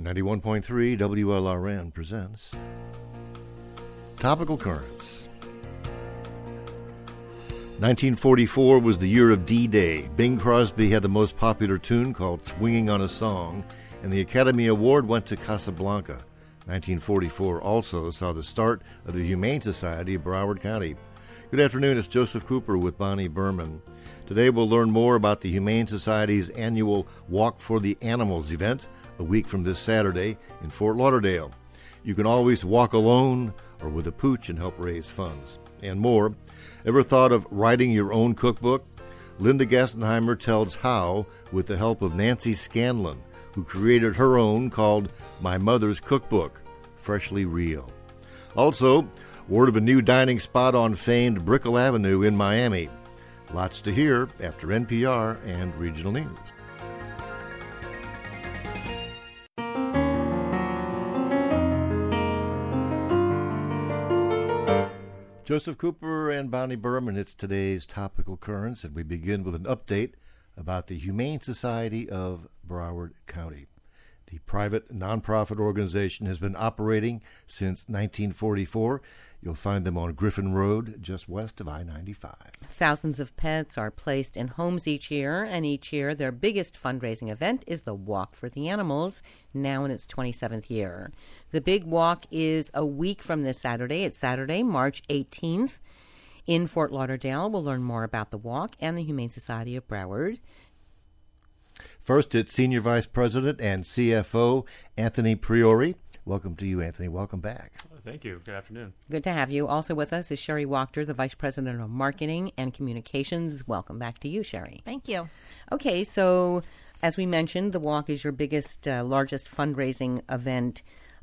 91.3 WLRN presents Topical Currents. 1944 was the year of D-Day. Bing Crosby had the most popular tune called Swinging on a Song, and the Academy Award went to Casablanca. 1944 also saw the start of the Humane Society of Broward County. Good afternoon, it's Joseph Cooper with Bonnie Berman. Today we'll learn more about the Humane Society's annual Walk for the Animals event, a week from this Saturday in Fort Lauderdale. You can always walk alone or with a pooch and help raise funds. And more. Ever thought of writing your own cookbook? Linda Gastenheimer tells how with the help of Nancy Scanlon, who created her own called My Mother's Cookbook, Freshly Real. Also, word of a new dining spot on famed Brickell Avenue in Miami. Lots to hear after NPR and Regional News. Joseph Cooper and Bonnie Berman, it's today's Topical Currents, and we begin with an update about the Humane Society of Broward County. The private nonprofit organization has been operating since 1944. You'll find them on Griffin Road, just west of I-95. Thousands of pets are placed in homes each year, and each year their biggest fundraising event is the Walk for the Animals, now in its 27th year. The big walk is a week from this Saturday. It's Saturday, March 18th, in Fort Lauderdale. We'll learn more about the walk and the Humane Society of Broward. First, it's Senior Vice President and CFO Anthony Priori. Welcome to you, Anthony. Welcome back. Thank you. Good afternoon. Good to have you. Also with us is Sherry Wachter, the Vice President of Marketing and Communications. Welcome back to you, Sherry. Thank you. Okay, so as we mentioned, the walk is your biggest, largest fundraising event.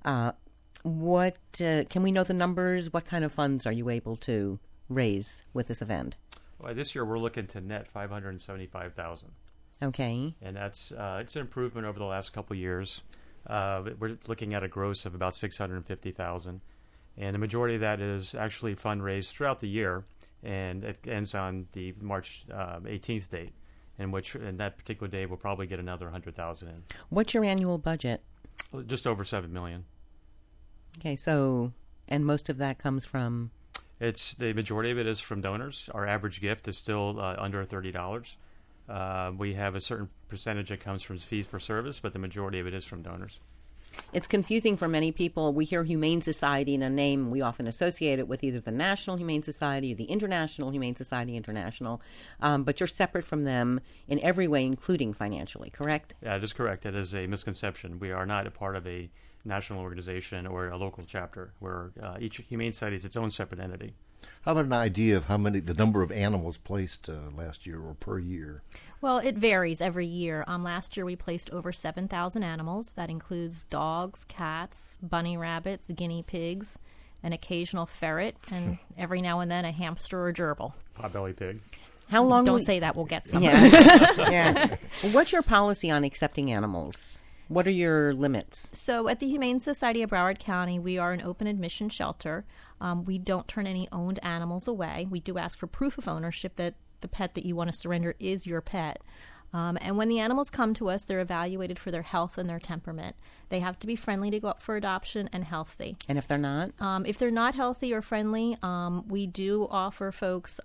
What can we know the numbers? What kind of funds are you able to raise with this event? Well, this year we're looking to net $575,000. Okay. And that's it's an improvement over the last couple of years. We're looking at a gross of about $650,000, and the majority of that is actually fundraised throughout the year, and it ends on the March 18th date, in that particular day we'll probably get another $100,000 in. What's your annual budget? Just over $7 million. Okay, so and most of that comes from? It's the majority of it is from donors. Our average gift is still under $30. We have a certain percentage that comes from fees for service, but the majority of it is from donors. It's confusing for many people. We hear Humane Society in a name. We often associate it with either the National Humane Society or the International Humane Society International, but you're separate from them in every way, including financially, correct? Yeah, that is correct. That is a misconception. We are not a part of a national organization or a local chapter, where each Humane Society is its own separate entity. How about an idea of the number of animals placed last year or per year? Well, it varies every year. Last year we placed over 7,000 animals. That includes dogs, cats, bunny rabbits, guinea pigs, an occasional ferret, and every now and then a hamster or gerbil. Potbelly pig. How long? Don't say that. We'll get some. Yeah. Yeah. What's your policy on accepting animals? What are your limits? So at the Humane Society of Broward County, we are an open admission shelter. We don't turn any owned animals away. We do ask for proof of ownership that the pet that you want to surrender is your pet. And when the animals come to us, they're evaluated for their health and their temperament. They have to be friendly to go up for adoption and healthy. And if they're not? If they're not healthy or friendly, we do offer folks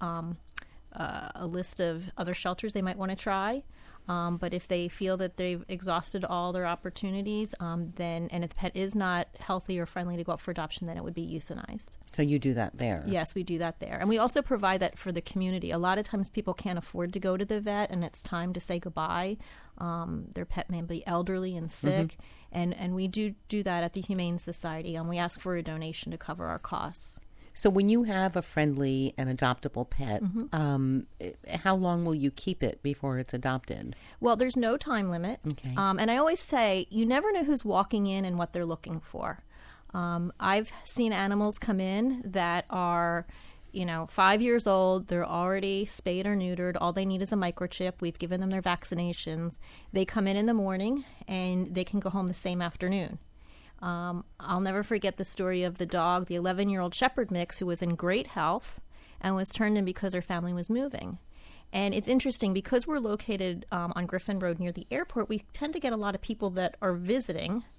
a list of other shelters they might want to try. But if they feel that they've exhausted all their opportunities, and if the pet is not healthy or friendly to go up for adoption, then it would be euthanized. So you do that there? Yes, we do that there. And we also provide that for the community. A lot of times people can't afford to go to the vet, and it's time to say goodbye. Their pet may be elderly and sick, and we do that at the Humane Society, and we ask for a donation to cover our costs. So when you have a friendly and adoptable pet, how long will you keep it before it's adopted? Well, there's no time limit. Okay. And I always say, you never know who's walking in and what they're looking for. I've seen animals come in that are, 5 years old. They're already spayed or neutered. All they need is a microchip. We've given them their vaccinations. They come in the morning, and they can go home the same afternoon. I'll never forget the story of the dog, the 11-year-old Shepherd mix, who was in great health and was turned in because her family was moving. And it's interesting because we're located on Griffin Road near the airport, we tend to get a lot of people that are visiting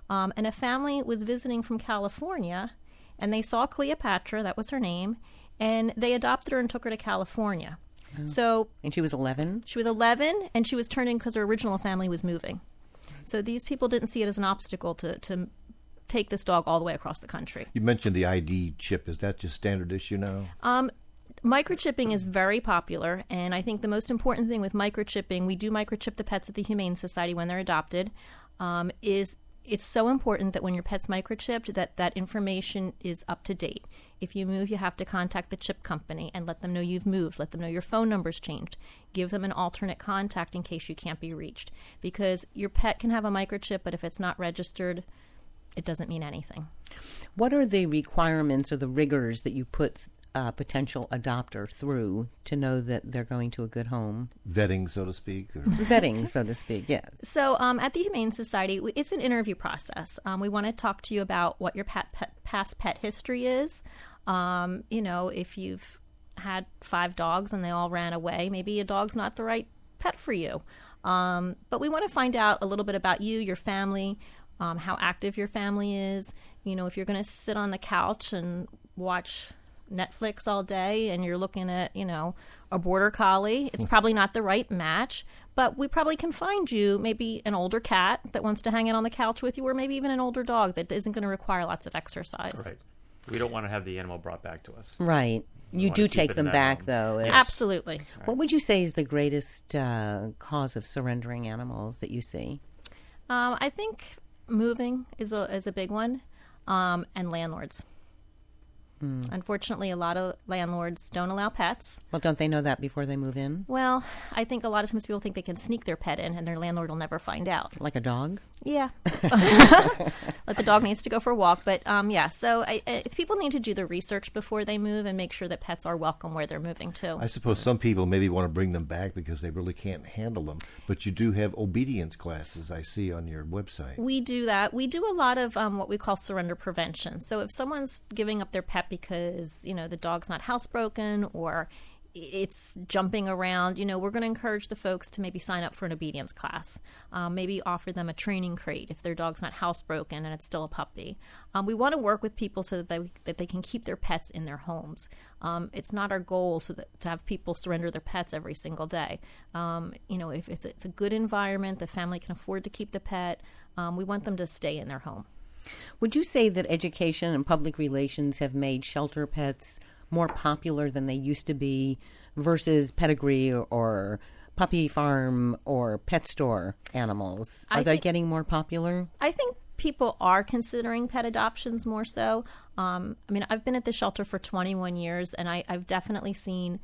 And a family was visiting from California, and they saw Cleopatra, that was her name, and they adopted her and took her to California. So, And she was 11? she was 11, and she was turned in because her original family was moving. So these people didn't see it as an obstacle to take this dog all the way across the country. You mentioned the ID chip. Is that just standard issue now? Microchipping is very popular, and I think the most important thing with microchipping, we do microchip the pets at the Humane Society when they're adopted, is it's so important that when your pet's microchipped, that information is up to date. If you move, you have to contact the chip company and let them know you've moved. Let them know your phone number's changed. Give them an alternate contact in case you can't be reached. Because your pet can have a microchip, but if it's not registered, it doesn't mean anything. What are the requirements or the rigors that you put a potential adopter through to know that they're going to a good home? Vetting, so to speak? Or? Vetting, so to speak, yes. So at the Humane Society, it's an interview process. We want to talk to you about what your past pet history is. If you've had 5 dogs and they all ran away, maybe a dog's not the right pet for you. But we want to find out a little bit about you, your family, how active your family is. If you're going to sit on the couch and watch Netflix all day and you're looking at, a border collie, it's probably not the right match, but we probably can find you maybe an older cat that wants to hang out on the couch with you, or maybe even an older dog that isn't going to require lots of exercise. Right. We don't want to have the animal brought back to us. Right. You want do to keep take it in them that back, home. though. Yes. Absolutely. What would you say is the greatest cause of surrendering animals that you see? I think moving is a big one, and landlords. Unfortunately, a lot of landlords don't allow pets. Well, don't they know that before they move in? Well, I think a lot of times people think they can sneak their pet in and their landlord will never find out. Like a dog? Yeah. Like the dog needs to go for a walk. But so people need to do the research before they move and make sure that pets are welcome where they're moving to. I suppose some people maybe want to bring them back because they really can't handle them. But you do have obedience classes, I see on your website. We do that. We do a lot of what we call surrender prevention. So if someone's giving up their pet because, the dog's not housebroken or it's jumping around, we're going to encourage the folks to maybe sign up for an obedience class, maybe offer them a training crate if their dog's not housebroken and it's still a puppy. We want to work with people so that they can keep their pets in their homes. It's not our goal to have people surrender their pets every single day. If it's a good environment, the family can afford to keep the pet, we want them to stay in their home. Would you say that education and public relations have made shelter pets more popular than they used to be versus pedigree or puppy farm or pet store animals? Are they getting more popular? I think people are considering pet adoptions more so. I've been at the shelter for 21 years, and I've definitely seen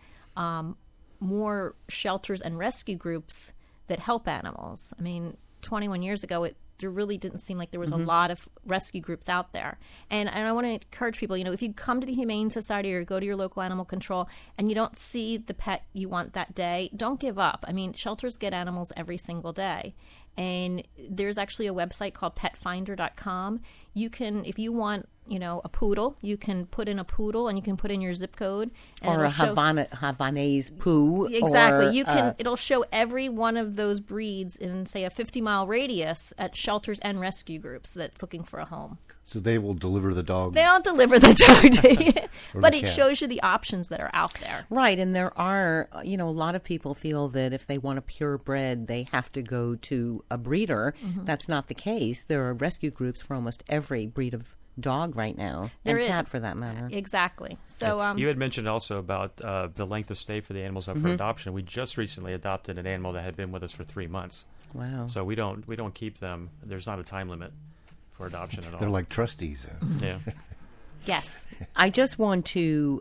more shelters and rescue groups that help animals. 21 years ago, there really didn't seem like there was a lot of rescue groups out there. And I want to encourage people, if you come to the Humane Society or go to your local animal control and you don't see the pet you want that day, don't give up. Shelters get animals every single day. And there's actually a website called petfinder.com. You can, if you want, a poodle, you can put in a poodle and you can put in your zip code. And or a Havanese poo. Exactly. Or, it'll show every one of those breeds in, say, a 50-mile radius at shelters and rescue groups that's looking for a home. So they will deliver the dog? They don't deliver the dog to you, but it cat. shows you the options that are out there. Right, and there are, a lot of people feel that if they want a purebred, they have to go to a breeder. That's not the case. There are rescue groups for almost every breed of dog right now, there and is. cat for that matter. Exactly. So you had mentioned also about the length of stay for the animals up for adoption. We just recently adopted an animal that had been with us for 3 months. Wow. So we don't keep them. There's not a time limit for adoption at all. They're like trustees. Yeah. yes. I just want to,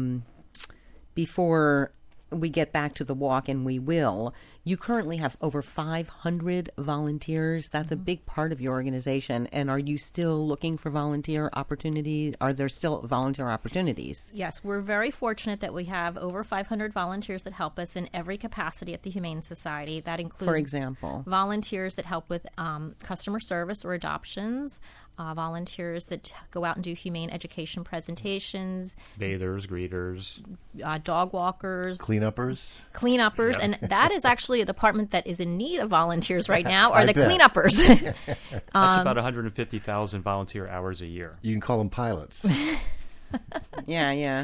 before we get back to the walk, and we will, you currently have over 500 volunteers. That's a big part of your organization. And are you still looking for volunteer opportunities? Are there still volunteer opportunities? Yes, we're very fortunate that we have over 500 volunteers that help us in every capacity at the Humane Society. That includes, For example, volunteers that help with customer service or adoptions, volunteers that go out and do humane education presentations, Bathers, greeters, dog walkers, Clean Cleanuppers, Yeah. and that is actually a department that is in need of volunteers right now, are I the bet. cleanuppers. That's about 150,000 volunteer hours a year. You can call them pilots. Yeah.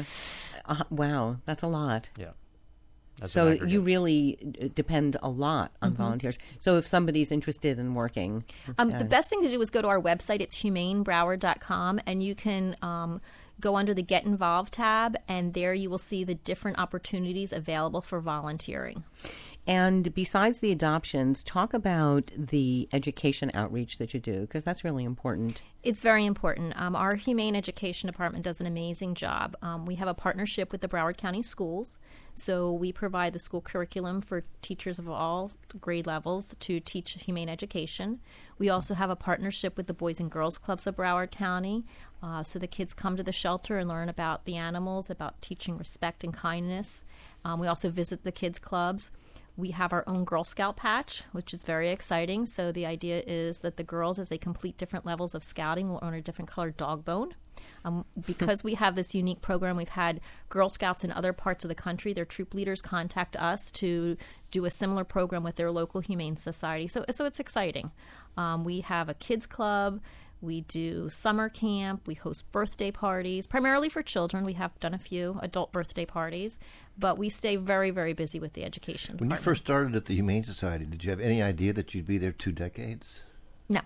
Wow, that's a lot. Yeah. That's So an aggregate. you really depend a lot on volunteers. So if somebody's interested in working, The best thing to do is go to our website. It's humanebroward.com, and you can go under the Get Involved tab, and there you will see the different opportunities available for volunteering. and besides the adoptions, talk about the education outreach that you do, because that's really important. It's very important. Our Humane Education Department does an amazing job. We have a partnership with the Broward County Schools, so we provide the school curriculum for teachers of all grade levels to teach humane education. We also have a partnership with the Boys and Girls Clubs of Broward County, so the kids come to the shelter and learn about the animals, about teaching respect and kindness. We also visit the kids' clubs. We have our own Girl Scout patch, which is very exciting. So the idea is that the girls, as they complete different levels of scouting, will earn a different colored dog bone. Because we have this unique program, we've had Girl Scouts in other parts of the country, their troop leaders contact us to do a similar program with their local Humane Society. So it's exciting. We have a kids club. We do summer camp. We host birthday parties, primarily for children. We have done a few adult birthday parties, but we stay very, very busy with the education When you department. first started at the Humane Society, did you have any idea that you'd be there 2 decades? No.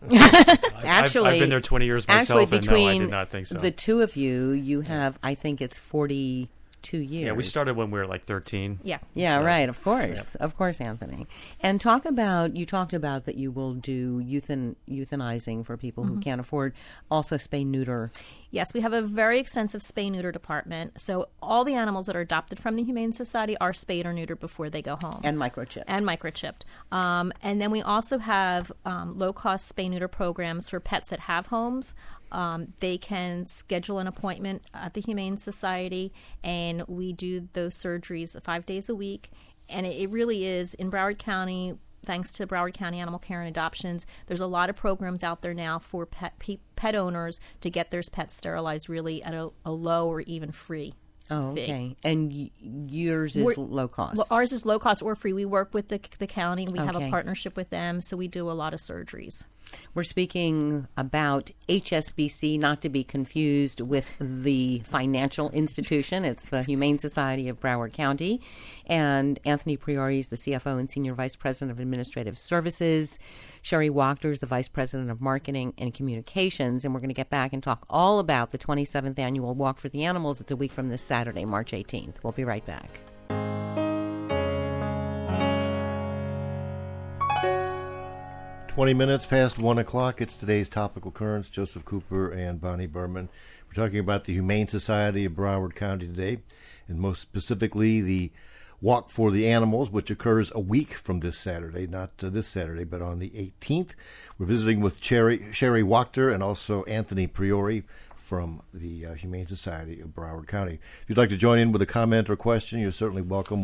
Actually, I've been there 20 years myself, actually, and no, I between did not think so. the two of you, you have, I think it's 42 years. Yeah, we started when we were like 13. Yeah. Yeah, So, right. Of course, Anthony. And you talked about that you will do euthanizing for people who can't afford, also spay neuter. Yes, we have a very extensive spay-neuter department. So all the animals that are adopted from the Humane Society are spayed or neutered before they go home. And microchip. And microchipped. And then we also have low-cost spay-neuter programs for pets that have homes. They can schedule an appointment at the Humane Society, and we do those surgeries 5 days a week. And it really is, in Broward County, thanks to Broward County Animal Care and Adoptions, there's a lot of programs out there now for pet owners to get their pets sterilized really at a low or even free Oh, fee. okay. And yours is low cost. Well, ours is low cost or free. We work with the county. We have a Okay. partnership with them, so we do a lot of surgeries. We're speaking about HSBC, not to be confused with the financial institution. It's the Humane Society of Broward County. And Anthony Priori is the CFO and Senior Vice President of Administrative Services. Sherry Wachter is the Vice President of Marketing and Communications. And we're going to get back and talk all about the 27th Annual Walk for the Animals. It's a week from this Saturday, March 18th. We'll be right back. 20 minutes past 1 o'clock. It's today's topical currents. Joseph Cooper and Bonnie Berman. We're talking about the Humane Society of Broward County today, and most specifically the Walk for the Animals, which occurs a week from this Saturday, not this Saturday, but on the 18th. We're visiting with Sherry Wachter and also Anthony Priori from the Humane Society of Broward County. If you'd like to join in with a comment or question, you're certainly welcome.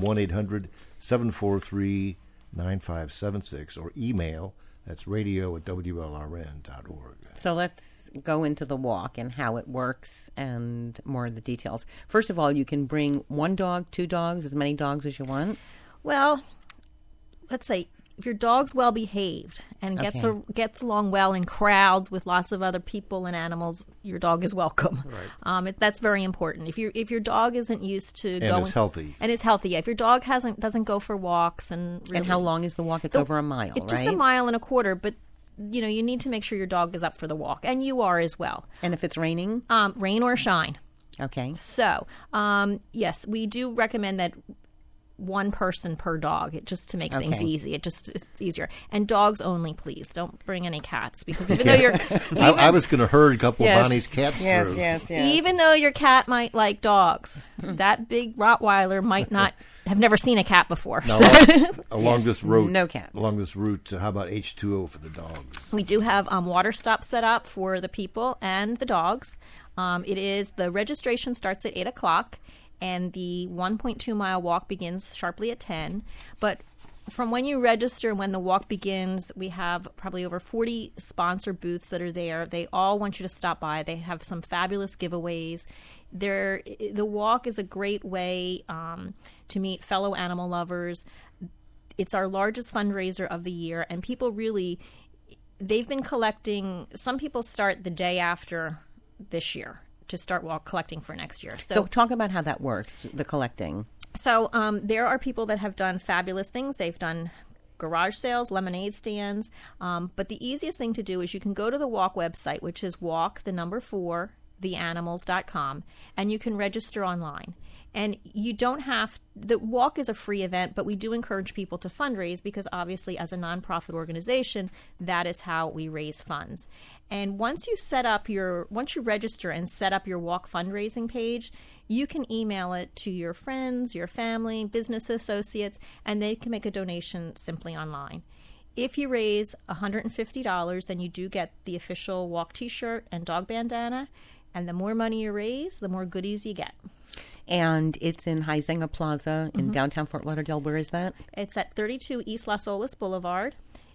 1-800-743-9576 or email. That's radio@WLRN.org. So let's go into the walk and how it works and more of the details. First of all, you can bring 1 dog, 2 dogs, as many dogs as you want. Well, let's say if your dog's well behaved and gets along well in crowds with lots of other people and animals, your dog is welcome. Right. That's very important. If your dog isn't used to going is healthy. and is healthy, yeah. If your dog doesn't go for walks and really, And how long is the walk? It's over a mile, it's right? just a mile and a quarter, but you need to make sure your dog is up for the walk, and you are as well. And if it's raining? Rain or shine. Okay. So, yes, we do recommend that 1 person per dog, just to make things Okay. easy. It's easier. And dogs only, please. Don't bring any cats, because even though you're I was going to herd a couple Yes. of Bonnie's cats through. even though your cat might like dogs, that big Rottweiler might not have never seen a cat before. Now, So along this route, No cats. Along this route, how about H2O for the dogs? we do have water stops set up for the people and the dogs. The registration starts at 8 o'clock. And the 1.2 mile walk begins sharply at 10. But from when you register and when the walk begins, we have probably over 40 sponsor booths that are there. They all want you to stop by. They have some fabulous giveaways. The walk is a great way to meet fellow animal lovers. It's our largest fundraiser of the year, and people really, they've been collecting. Some people start the day after this year to start collecting for next year. So talk about how that works, the collecting. So there are people that have done fabulous things. They've done garage sales, lemonade stands. But the easiest thing to do is you can go to the walk website, which is walk4theanimals.com, and you can register online. And you don't have – the walk is a free event, but we do encourage people to fundraise because obviously as a nonprofit organization, that is how we raise funds. And once you register and set up your walk fundraising page, you can email it to your friends, your family, business associates, and they can make a donation simply online. If you raise $150, then you do get the official walk T-shirt and dog bandana, and the more money you raise, the more goodies you get. And it's in Huizenga Plaza in downtown Fort Lauderdale. Where is that? It's at 32 East Las Olas Boulevard,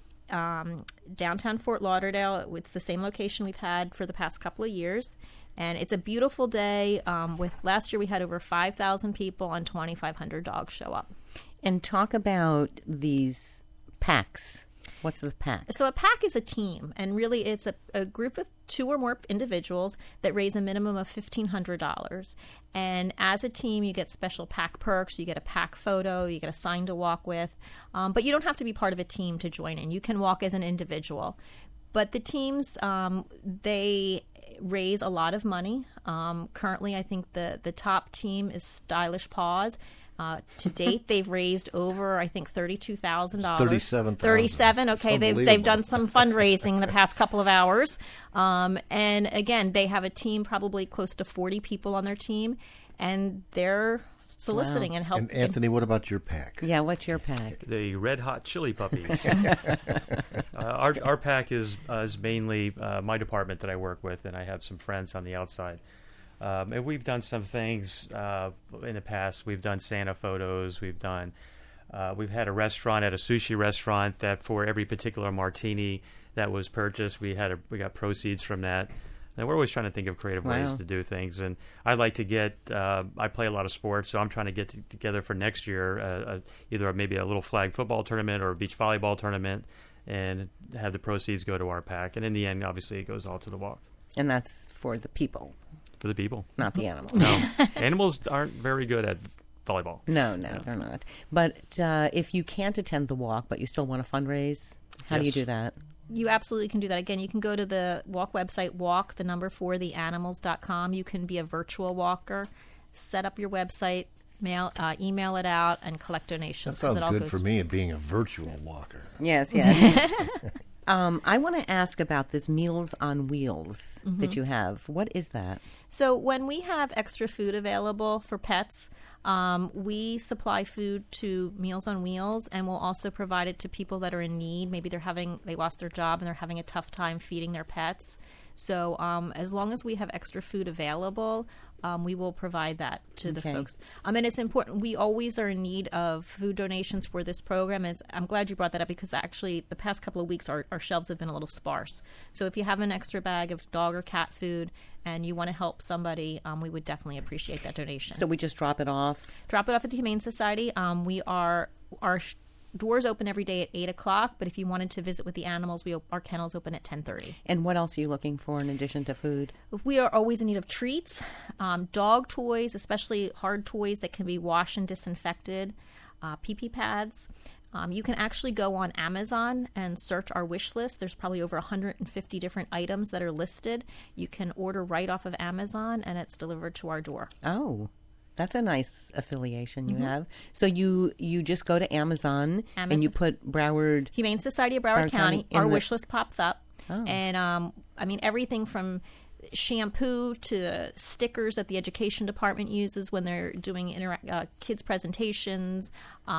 downtown Fort Lauderdale. It's the same location we've had for the past couple of years. And it's a beautiful day. Last year we had over 5,000 people and 2,500 dogs show up. And talk about these packs. What's the pack? So a pack is a team, and really it's a group of 2 or more individuals that raise a minimum of $1,500. And as a team, you get special pack perks. You get a pack photo. You get a sign to walk with. But you don't have to be part of a team to join in. You can walk as an individual. But the teams, they raise a lot of money. Currently, I think the top team is Stylish Paws. To date, they've raised over, I think, $32,000. $37,000. 37. Okay, they've done some fundraising the past couple of hours. And again, they have a team, probably close to 40 people on their team, and they're soliciting and helping. And Anthony, what about your pack? Yeah, what's your pack? The Red Hot Chili Puppies. Our pack is mainly my department that I work with, and I have some friends on the outside. And we've done some things in the past. We've done Santa photos. We've had a restaurant at a sushi restaurant that for every particular martini that was purchased, we got proceeds from that. And we're always trying to think of creative ways to do things. And I like to get I play a lot of sports, so I'm trying to get together for next year either maybe a little flag football tournament or a beach volleyball tournament and have the proceeds go to our pack. And in the end, obviously, it goes all to the walk. And that's for the people. For the people. Not the animals. No. Animals aren't very good at volleyball. No, they're not. But if you can't attend the walk, but you still want to fundraise, how do you do that? You absolutely can do that. Again, you can go to the walk website, walk4theanimals.com. You can be a virtual walker, set up your website, email it out, and collect donations. That sounds good for me, being a virtual walker. Yes. I want to ask about this Meals on Wheels that you have. What is that? So when we have extra food available for pets, we supply food to Meals on Wheels, and we'll also provide it to people that are in need. Maybe they lost their job and they're having a tough time feeding their pets. So as long as we have extra food available, we will provide that to the folks. And it's important. We always are in need of food donations for this program. And I'm glad you brought that up because actually the past couple of weeks our shelves have been a little sparse. So if you have an extra bag of dog or cat food and you want to help somebody, we would definitely appreciate that donation. So we just drop it off? Drop it off at the Humane Society. Our doors open every day at 8 o'clock, but if you wanted to visit with the animals, our kennels open at 10:30. And what else are you looking for in addition to food? We are always in need of treats, dog toys, especially hard toys that can be washed and disinfected, pee-pee pads. You can actually go on Amazon and search our wish list. There's probably over 150 different items that are listed. You can order right off of Amazon, and it's delivered to our door. Oh. That's a nice affiliation you have. So you just go to Amazon and you put Broward... Humane Society of Broward County. Our wish list pops up. Oh. And, everything from shampoo to stickers that the education department uses when they're doing kids' presentations,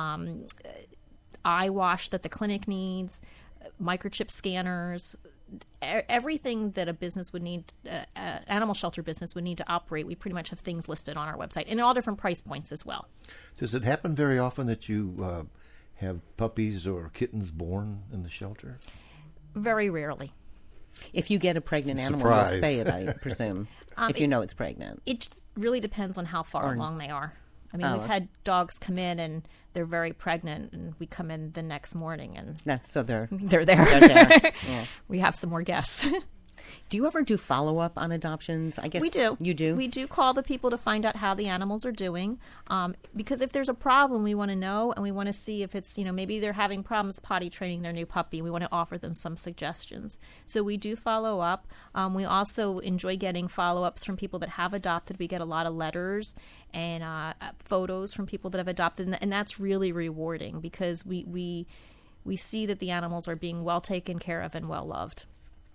eye wash that the clinic needs, microchip scanners... Everything that a business would need, animal shelter business would need to operate, we pretty much have things listed on our website, and all different price points as well. Does it happen very often that you have puppies or kittens born in the shelter? Very rarely. If you get a pregnant animal, Surprise. you'll spay it, I presume, if you know it's pregnant. It really depends on how far along they are. I mean, Oh. we've had dogs come in and they're very pregnant, and we come in the next morning and That's so they're they're there. they're there. Yeah. We have some more guests. Do you ever do follow-up on adoptions? I guess We do. You do? We do call the people to find out how the animals are doing. Because if there's a problem, we want to know, and we want to see if it's, maybe they're having problems potty training their new puppy. We want to offer them some suggestions. So we do follow up. We also enjoy getting follow-ups from people that have adopted. We get a lot of letters and photos from people that have adopted, and that's really rewarding because we see that the animals are being well taken care of and well loved.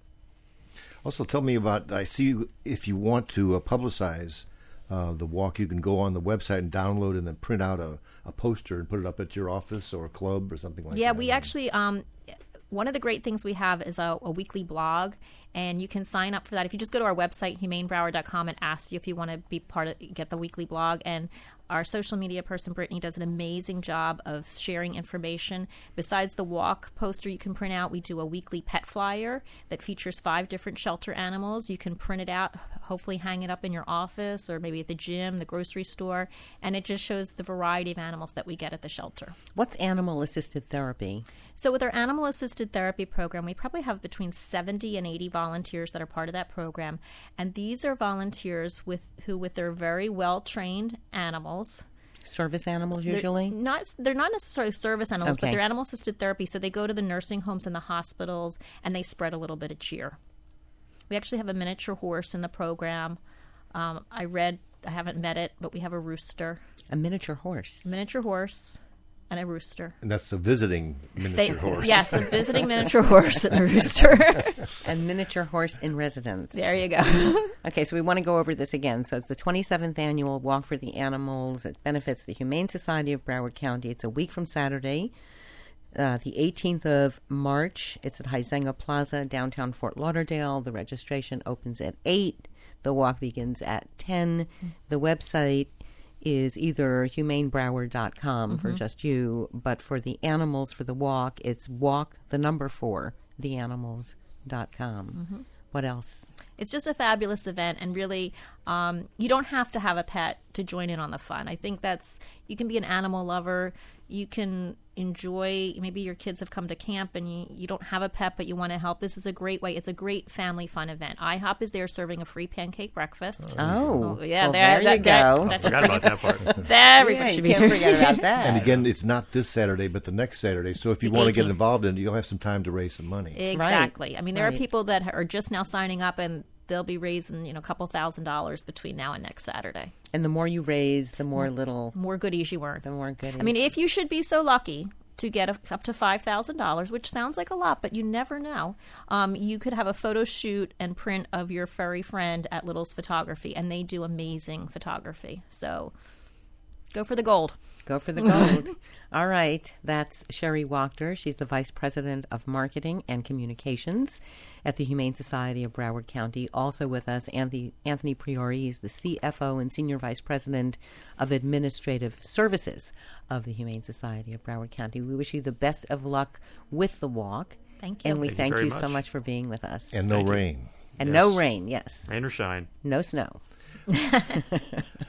Also, tell me about, I see if you want to publicize the walk, you can go on the website and download and then print out a poster and put it up at your office or a club or something like that. Yeah, we actually, one of the great things we have is a weekly blog, and you can sign up for that. If you just go to our website, humanebroward.com, and ask you if you want to be get the weekly blog. And our social media person, Brittany, does an amazing job of sharing information. Besides the walk poster you can print out, we do a weekly pet flyer that features 5 different shelter animals. You can print it out, hopefully hang it up in your office or maybe at the gym, the grocery store, and it just shows the variety of animals that we get at the shelter. What's animal-assisted therapy? So with our animal-assisted therapy program, we probably have between 70 and 80 volunteers that are part of that program. And these are volunteers who, with their very well-trained animals, Service animals, they're usually? they're not necessarily service animals, but Okay. they're animal-assisted therapy. So they go to the nursing homes and the hospitals, and they spread a little bit of cheer. We actually have a miniature horse in the program. I haven't met it, but we have a rooster, A miniature horse. miniature horse, and a rooster. And that's a visiting miniature horse. Yes, a visiting miniature horse and a rooster. A miniature horse in residence. There you go. Okay, so we want to go over this again. So it's the 27th annual Walk for the Animals. It benefits the Humane Society of Broward County. It's a week from Saturday, the 18th of March. It's at Huizenga Plaza, downtown Fort Lauderdale. The registration opens at 8. The walk begins at 10. The website is either humanebroward.com for just you, but for the animals, for the walk, it's theanimals.com. What else? It's just a fabulous event, and really, you don't have to have a pet to join in on the fun. I think you can be an animal lover. You can enjoy, maybe your kids have come to camp and you don't have a pet, but you want to help. This is a great way. It's a great family fun event. IHOP is there serving a free pancake breakfast. Oh, yeah, well, there you go. I forgot about that part. Everybody You should be can't there. forget about that. And again, it's not this Saturday, but the next Saturday. So if you want to get 18th. involved in it, you'll have some time to raise some money. Exactly. I mean, there are Right. people that are just now signing up, and they'll be raising, a couple $1,000s between now and next Saturday. And the more you raise, the more More goodies you earn. the more good. I mean, if you should be so lucky to get up to $5,000, which sounds like a lot, but you never know, you could have a photo shoot and print of your furry friend at Little's Photography, and they do amazing photography. So go for the gold. Go for the gold. All right. That's Sherry Wachter. She's the Vice President of Marketing and Communications at the Humane Society of Broward County. Also with us, Anthony Priori. He's the CFO and Senior Vice President of Administrative Services of the Humane Society of Broward County. We wish you the best of luck with the walk. Thank you. And we Thank you thank very you so much. much for being with us. And no Thank you. rain. And Yes. no rain, yes. Rain or shine. No snow.